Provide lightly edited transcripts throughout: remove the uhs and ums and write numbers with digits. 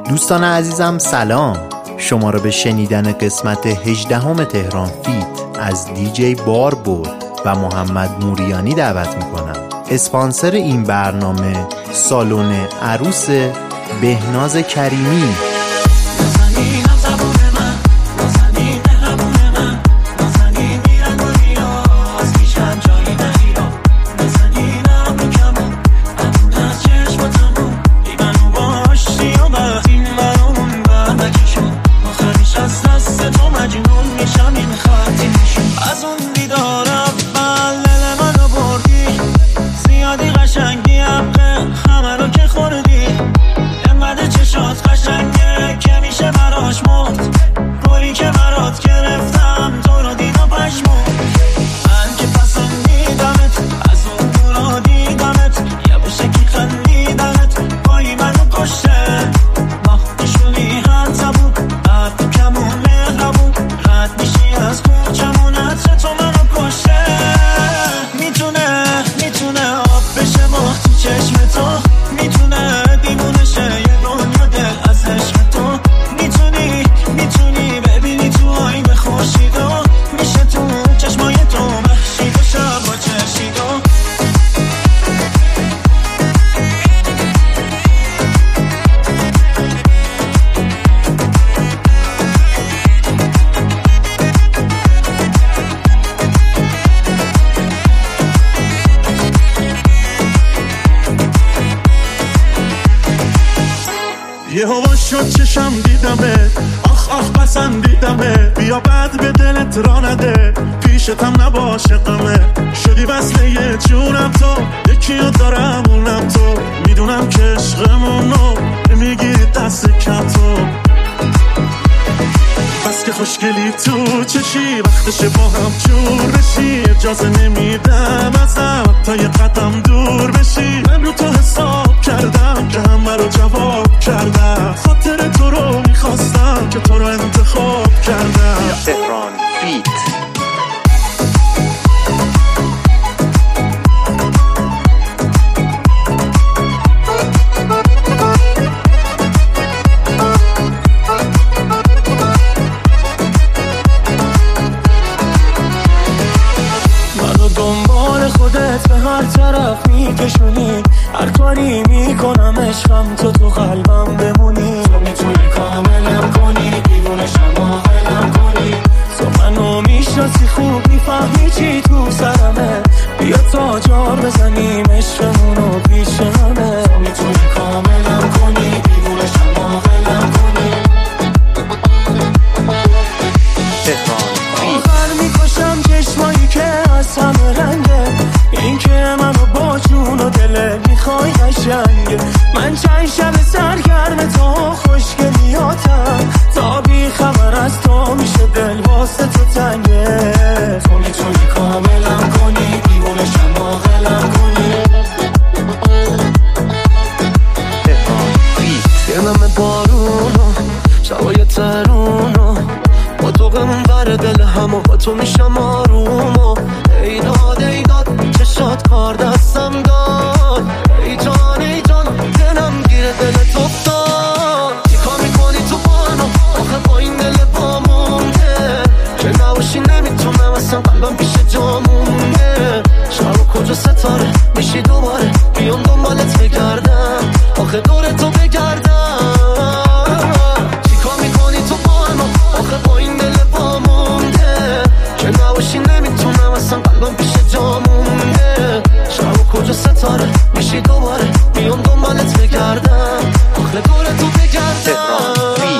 دوستان عزیزم سلام، شما را به شنیدن قسمت 18 تهران فیت از دیجی باربرد و محمد موریانی دعوت میکنم. اسپانسر این برنامه سالن عروس بهناز کریمی. یه هوا شد چشم دیدمه، آخ آخ پسندیدمه، بیا بعد به دلت را نده، پیشتم نباشه غمه، شدی وصله یه جونم تو، یکیو دارم اونم تو، میدونم که عشقمونو میگیری دست کم تو، بس که خوشگلی تو چشی، وقتشه با هم جور بشی، اجازه نمیدم ازم تا یه قدم دور بشی، من رو تو حساب کردم که همه رو جواب کردم، خاطر تو رو میخواستم که تو رو انتخاب کردم. تهران فیت. خودت به هر طرف میکشونی، هر کاری میکنم عشقم تو قلبم بمونی، تو میتونی کاملم کنی، دیوونشم آقلم کنی، تو منو میشناسی خوب میفهمی چی تو سرمه، بیا تا جار بزنیم عشقمونو پیش همه، تو میتونی کاملم کنی، دیوونشم آقلم کنی. آخر میکشم چشمایی که از همه رنگه، این که منو با جون و دله میخوای قشنگه، من چند شب سرگرم تو خوشگلیاتم، تا بی خبر از تو میشه دل واسه تو تنگه، تو میتونی کاملم کنی، دیوونشم عاقلم کنی. دلم بارونو شبای ترونو، با تو غم بر دل همو با تو میشم آرومو، ایداد چشات کار دستم داد، ای جان دلم گیره دلت افتاد، چیکار میکنی تو بانو آخه با این دل بامونده، که نباشی نمیتونم اصلا قلبم پیش جا مونده، شب کجا ستاره میشی دوباره بیام دنبالت بگردم، آخه دور تو بگردم، چیکار میکنی تو بانو آخه با این دل بامونده، که نباشی نمیتونم اصلا قلبم پیش جا مونده، شب کجا ستاره میشی دوباره بیام دنبالت بگردم، آخه دور تو بگردم.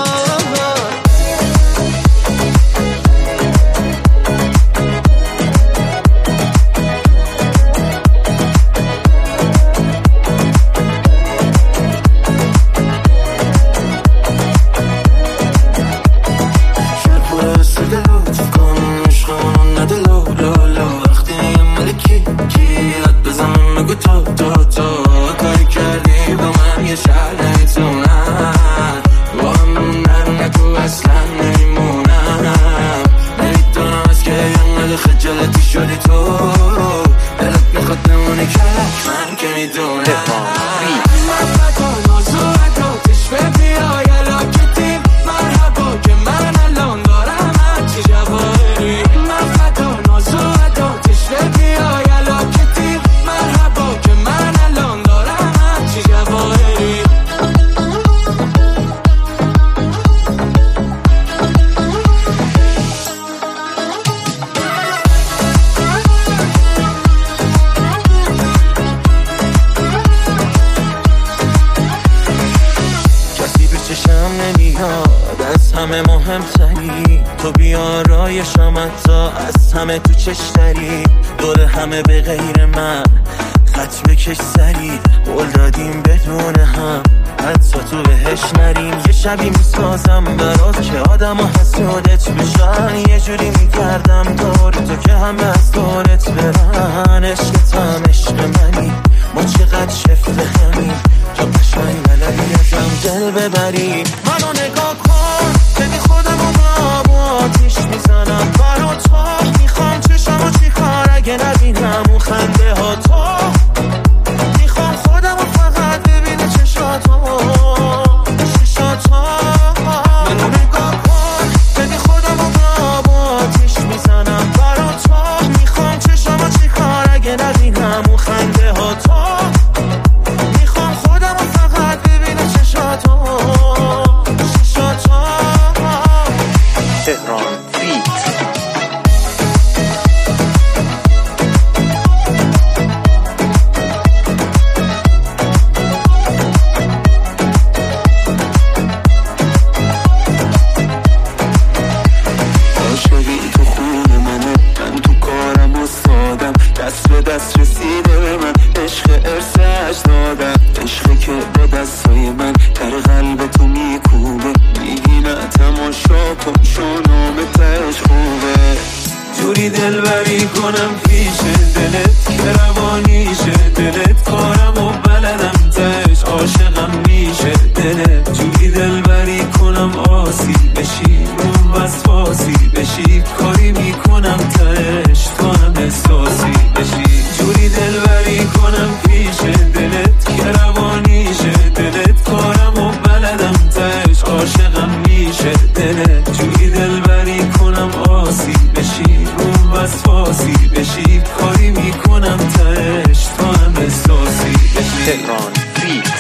کاری کردی با من یه شهر نمیتونم با هم موندن نگو اصلا نمیمونم، نمیدونم از که اینقدر خجالتی شدی تو، دلت میخواد بمونی کلک من که میدونم، من نکن موضوع تو تشبه بیاید میاد از همه مهمتری، تو بیارایشم حتی از همه تو چشتری، دور همه به غیر من خط بکش سری، قول دادیم بدون هم حتی تو بهش نریم، یه شبی میسازم برات که آدم ها حسودت بشن، یه جوری میگردم دور تو که همه از دورت برن، عشقتم عشق منی ما چقدر شفت همین، تو قشنگ بلدی ازم دل ببری، منو نگاه کن ببین خودمو با آتیش میزنم برا تو، میخوام چشمو چی کار اگه نبینم اون خنده ها تو، میخوام خودمو فقط ببینه چشاتو منو نگاه کن ببین خودمو با آتیش میزنم برا تو، میخوام چشمو چی کار اگه نبینم اون خنده ها تو، میخوام خودمو فقط ببینه چشاتو تهران فیت. عاشقی تو خون منه، من تو کارم استادم، دست به دست رسیده به من، عشق ارثش دادم، عشقی که با دستای من در قلب تو میکوبه، میگی نه تماشا کن شونام تش خوبه، جوری دلبری کنم پیش دلت که روانیشه دلت، کارم و بلدم تش عاشقم میشه دلت، جوری دلبری کنم آسی بشی اون وسواسی بشی، کاری میکنم تش تو هم احساسی بشی، جوری دلبری کنم پیش دلت که روانیشه دلت، کارم و بلدم تش عاشقم میشه دلت، جوری دلبری کنم آسی بشی اون وسواسی بشی، کاری میکنم تش تو هم احساسی بشی. تهران فیت.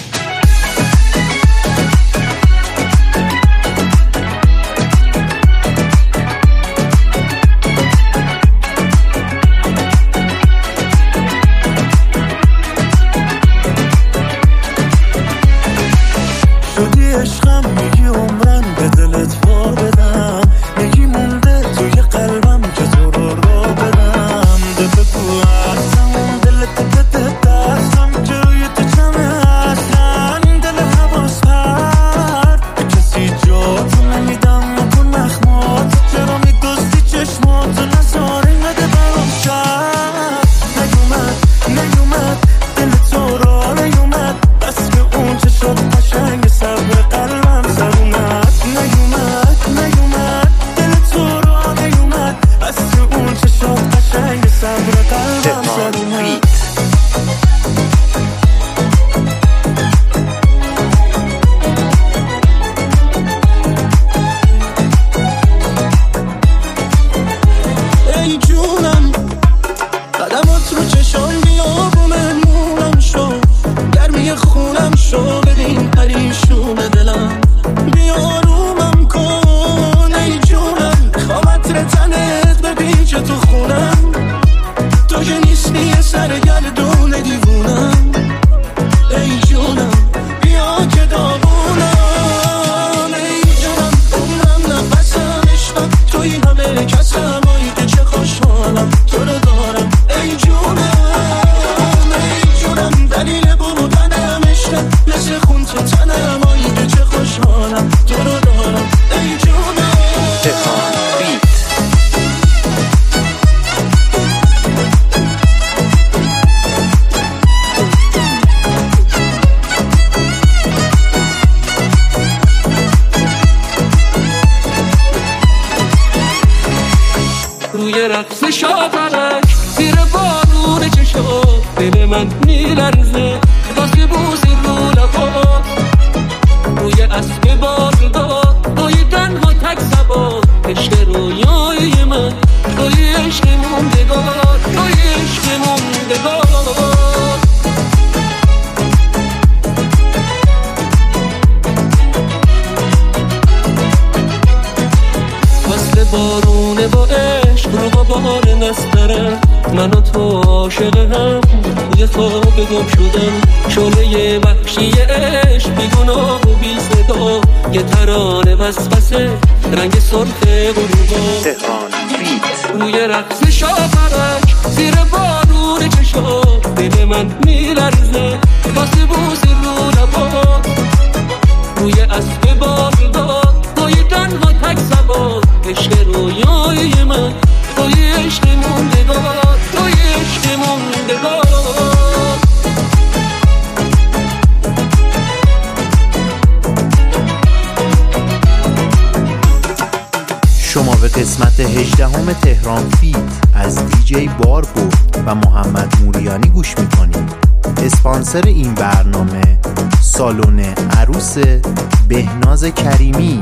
شدی عشقم میگی عمرن به دلت وا بدم، میگی مونده توی قلبم که تو رو بدم، ده بگو اصلا دلت بده دستم که روی تو چمه اصلا، دل حواس پرد به کسی جا تو نمیدم نکن نخمات، چرا میدوستی چشماتو نزار اینقدر برام شد، نیومد دل تو را نیومد، بس که اون چشات قشنگ صبر قلبم سر اومد، نیومد دل تو را نیومد، بس که اون چشات قشنگ صبر قلبم سر اومد. ای جونم قدمات رو چشان بیابو مهمونم شو، گرمی خونم شو ببین پریشون دلم، بیارومم کن ای جونم، میخوام عطر تنت بپیچه تو خونم، تو که نیستی یه سر گردون دیوونم، ای جونم بیا که داغونم، ای جونم عمرم نفسم عشقم توی همه کسم، آی که چه خوشحالم تو رو دارم، ای جونم دلیل بودنم عشقم مثل خون تو تنم، آی که چه خوشحالم تو رو دارم، ای جونم. تهران فیت. روی رقص شاطرک زیر بارون چشات دل من میلرزه، واسه بوسی رو لبا روی اسب بازدار، توی تنها تک سبا، عشق رویای من، توی عشق موندگار، توی عشق موندگار، وصل بارونه با عشق رو با بار نسترم، من و تو عاشق هم توی خواب گم شدم، شعله وحشی عشق بی گناه و بی صدا، یه ترانه وسوسه رنگ سرخ غروبا تهران فیت روی رقص شاپرک زیر بارون چشم دل من میلرزه واسه بوسی رو لبا روی اسب بغداد توی تنها تک سوار عشق رویای من توی عشق موندگار توی عشق موندگار شما به قسمت 18 تهران فیت از دیجی باربرد و محمد موریانی گوش میکنید. اسپانسر این برنامه سالن عروس بهناز کریمی.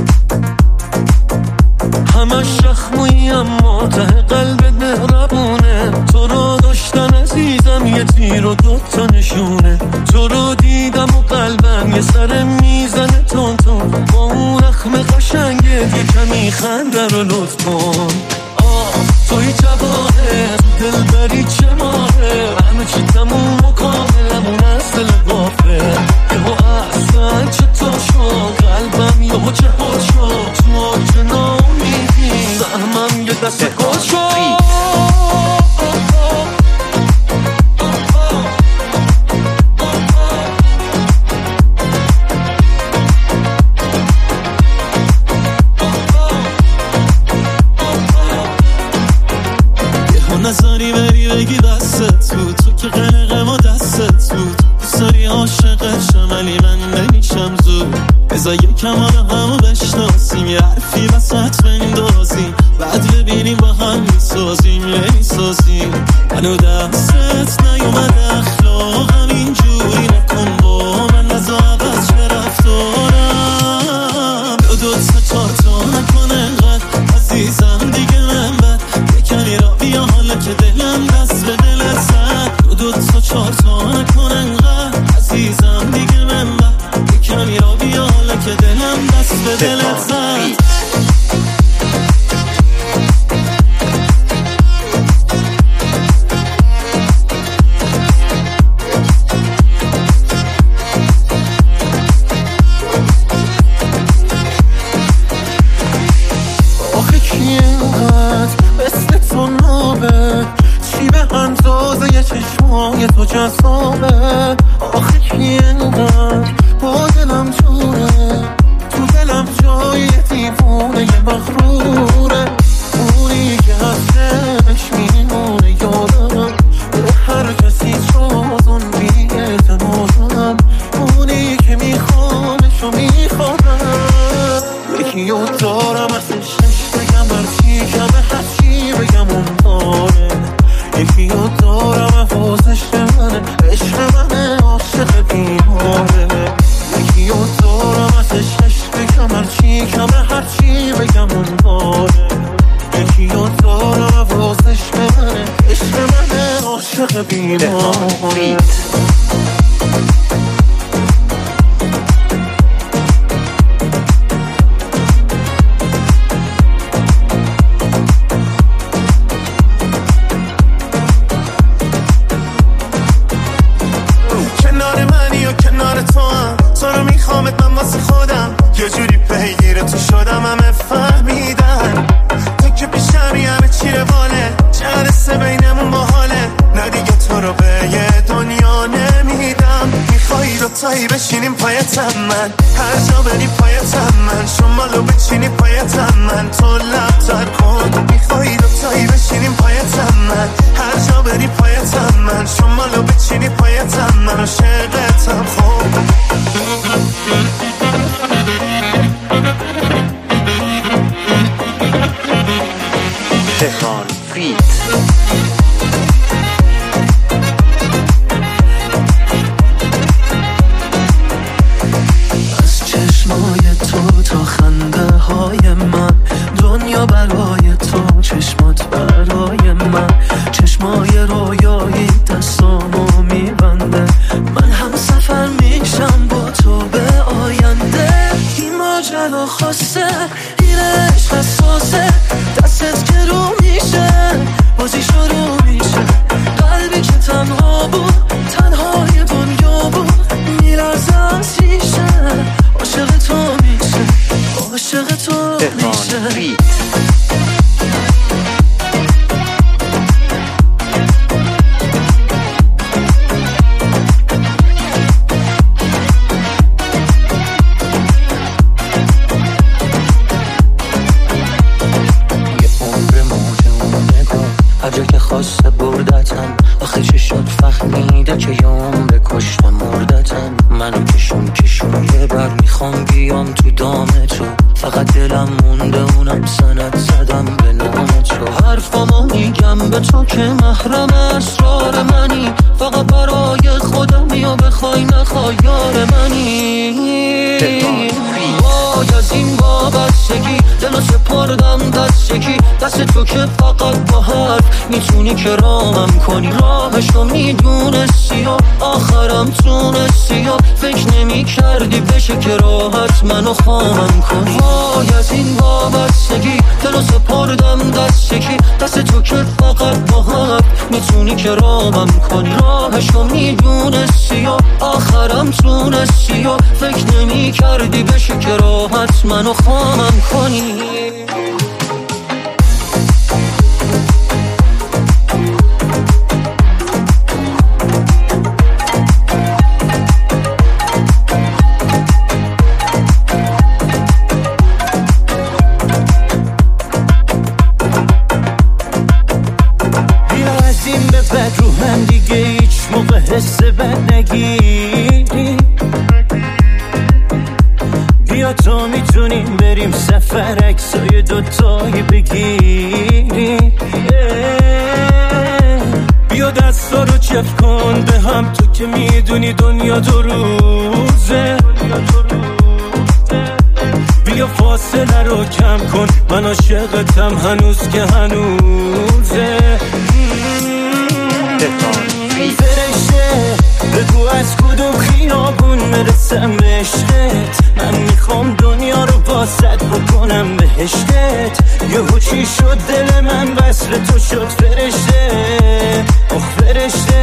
همش شخمویی اما ته قلب مهربونه، تو رو داشتن عزیزم یه تیر و دوتا نشونه، تو رو دیدم و قلبم یه سر میزنه تون تون، با اون رخم قشنگه یه کمی خنده رو لطف کن. توی جواهر دل بری چه ماهه، همه چی تموم و کاملمون از دل غافه، یهو اصلا چطور شد قلبم یهو چه حال شد، تو که نامیدی سهمم یه دست گل شد. نظری بری بگی دستت بود، تو که قلقم و دستت بود، دوستاری عاشقت شم ولی من نمیشم زود، بذار یکم حالا همو بشناسیم، یه حرفی وسط بندازیم، بعد ببینیم با هم میسازیم نمیسازیم. منو دستت نیومد اخلاقم اینجوری نکن با من، نزا عوض چه رفتارم، دو تا چارتا نکن انقدر عزیزم دیگه من بد، یکنی را بیا حالا که دلم دست به دلت زد، دو تا چارتا نکن انقدر عزیزم دیگه من بد، یکنی را بیا حالا که دلم دست به دلت زد. چشمای تو جذابه، آخه کی انقدر با دلم جوره، تو دلم جای دیوونه یه مغروره، اونی که هستش میمونه یادم، به هر کسی جز اون بی‌اعتمادم، اونی که میخوامش و میخوادم، یکی رو دارم ازش بگم هرچی کمه هرچی بگم اون داره، یکی رو دارم حواسش منه عشق منه عاشق بیماره، یکی رو دارم ازش عشق بگم هرچی کمه هرچی بگم اون داره، یکی رو دارم حواسش منه عشق منه عاشق بیماره. یه جوری پیگیر تو شدم همه فهمیدن، تو که پیشمی همه چی رواله، جلسه بینمون باحاله، نه دیگه تو رو به یه دنیا نمیدم، میخوایی دوتایی بشینیم پایتم من، هر جا بری پایتم من، شمالو بچینی پایتم من، تو لبتر کن، میخوایی دوتایی بشینیم پایتم من، هر جا بری پایتم من، شمالو بچینی پایتم من، عاشقتم خوب. تهران فیت. از چشمای تو تا خنده های من، دنیا برای تو چشمات برای من، چشمای رویایی دستامو میبنده، من هم سفر میشم با تو به آینده، این ماجرا خواسته این عشق حساسه، دستت که رو میشه بازی شروع میشه، قلبی که تنها بود تنهای دنیا بود، میلرزه از شیشه عاشق تو میشه. خواسته بردتم. آخه چه شد فهمیده که یام به کشت مردتم. منو کشون یه بر میخوام بیام تو دام تو. فقط دلم مونده اونم سند زدم به نام تو. حرفامو میگم به تو که محرم اسرار منی. فقط برای خودمی و بخوای نخوای یار منی. وای از این وابستگی دلو سپردم دستگی. دست تو که فقط با حرف میتونی که رامم کنی. راهشو میدونستی و آخرم تونستی و فکر نمی کردی بشه که راحت منو خامم کنی. وای از این وابستگی دلو سپردم دستگی. دست تو که فقط با حرف میتونی که رامم کنی. راهشو میدونستی و آخرم تونستی و فکر نمی کردی بشه که راحت منو خامم کنی. بد رو هم دیگه هیچ موقع حس بد نگیری. بیا تا میتونیم بریم سفر عکسای دوتایی بگیری. بیا دستا رو چف کن به هم تو که میدونی دنیا دو روزه. بیا فاصله رو کم کن من عاشقتم هنوز که هنوزه. فرشته بگو از کدوم خیابون مرسم به عشقت. من میخوام دنیا رو واسط بکنم بهشتت. یهو چی شد دل من وصل تو شد فرشته. آخ فرشته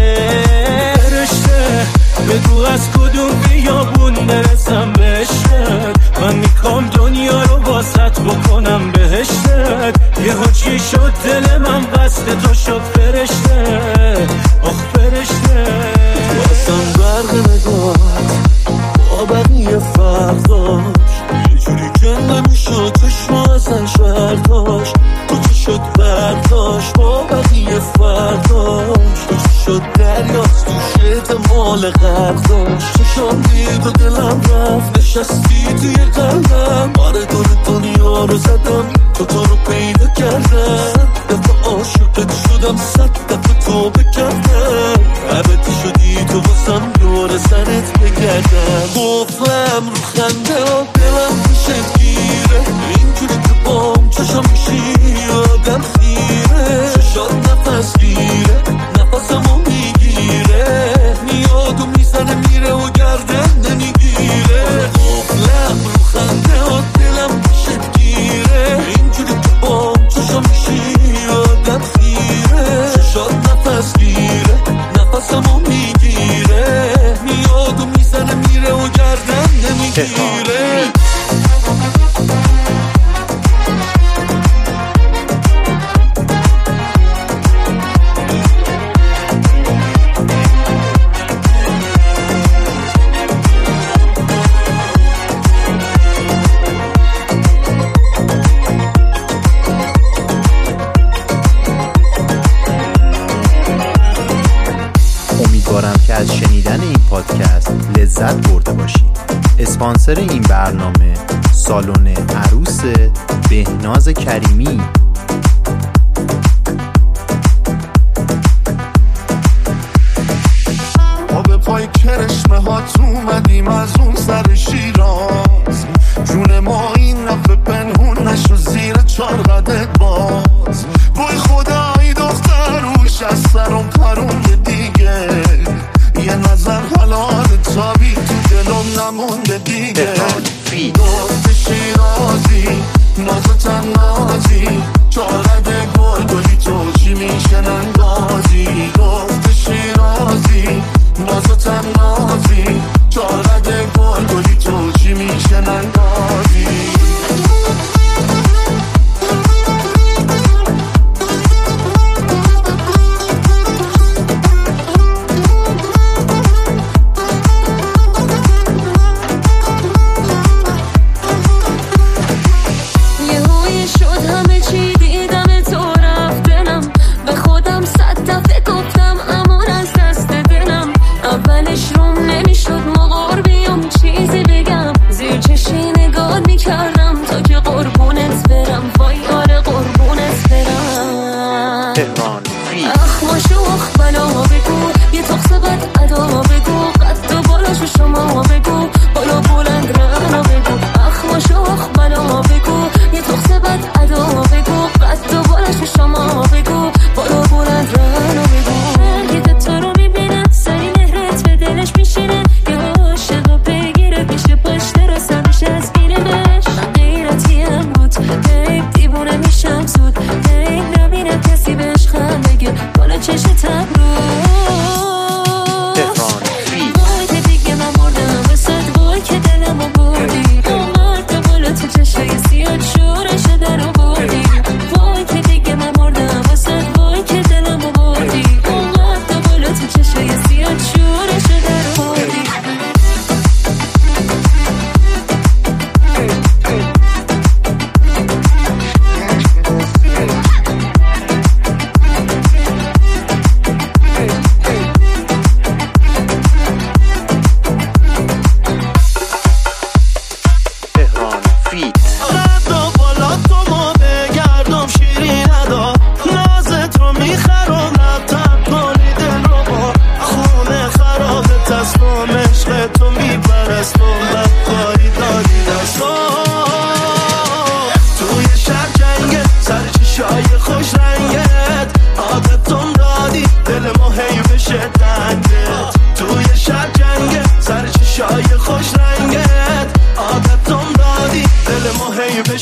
فرشته بگو از کدوم خیابون مرسم به عشقت. من میخوام دنیا رو واسط بکنم بهشتت. یهو چی شد دل من وصل تو شد فرشته. آخ فرشته واسم برق نگاه با بقیه فرق داشت. یه جوری که نمیشد چشما ازن شهر داشت. تو چی شد برداشت با بقیه فرق داشت. تو چی شد دریاست تو شد مال غرق داشت. چشام دید و دلم رفت نشستی توی قلبم. آره دور دنیا رو زدم تو رو پیدا کردم. دفعه عاشقت شدم 100 دفعه توبه کردم. عبدی شدی تو واسم دور سرت بگردم. گفتم رو خنده و دلم پیشت گیره. اینجوری که بام چشم میشی آدم خیره. چشات نفس گیره نفسمو میگیره. میاد و میزنه میره و گردن نمیگیره. گفتم رو خنده و دلم پیشت گیره. اینجوری که بام چشم میشی آدم خیره. چشات نفس گیره نفسمو میگیره. میاد و میزنه میره و گردن نمیگیره. امیدوارم که از شنیدن این پادکست لذت برده باشید. اسپانسر این برنامه سالن عروس بهناز کریمی. ما به پای کرشمه هات اومدیم از اون سر شیراز. جون ما این نفه پنهون نشو زیر 4 قدت باز. بای خدای دختر روش از سرم پرون دیگه. یه نظر حالات تابی تو دلم نمونده دیگه. گفت شیرازی نازو تنازی 4 قد گل گلی تو چی میشنن بازی. گفت شیرازی نازو تنازی 4 قد گل گلی تو چی میشنن بازی. یه هوی شد همه چی دیدم تو رفت دلم. به خود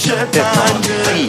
تنگه.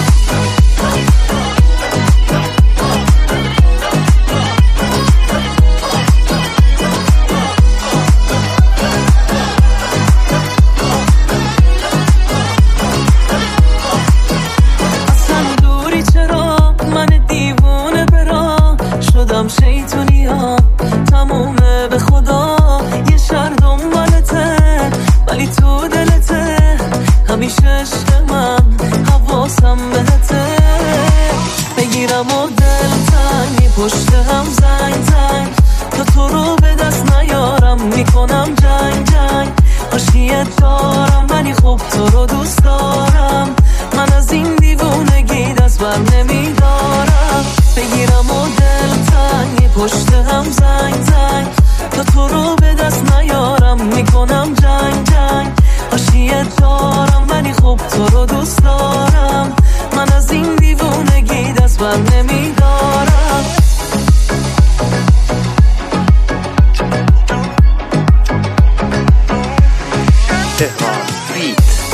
شیطونی ها تمومه به خدا یه شهر دنبالته ولی تو دلته همیشه عشق من حواسم بهته بگیرم و دل تنگی پشت هم زنگ تا تو رو به دست نیارم میکنم جنگ عاشقیت دارم ولی خب تو رو دوست دارم من از این دیوونگی دست بر نمیدارم بگیرم و دل تنگی پشت هم زنگ تا تو رو به دست نیارم میکنم جنگ عاشقیت دارم ولی خب تو رو دوست دارم من از این دیوونگی دست بر نمیدارم تهران بیت.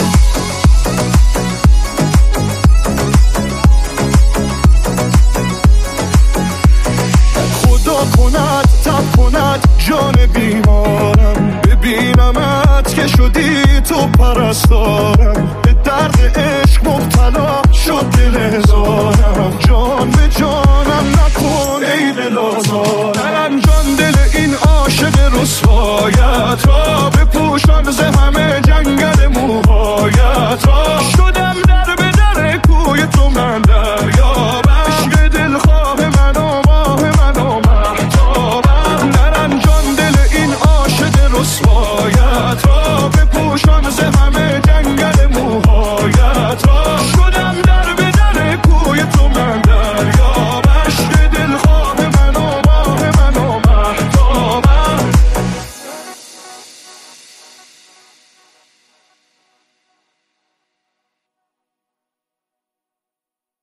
خدا کند تب کند جان بیمارم ببینمت که شدی تو پرستارم به درد عشق مبتلا شد دل هزارم جان به جانم نکن ای دل آزارم جان دل این عاشق رسوایت را بپوشان ز همه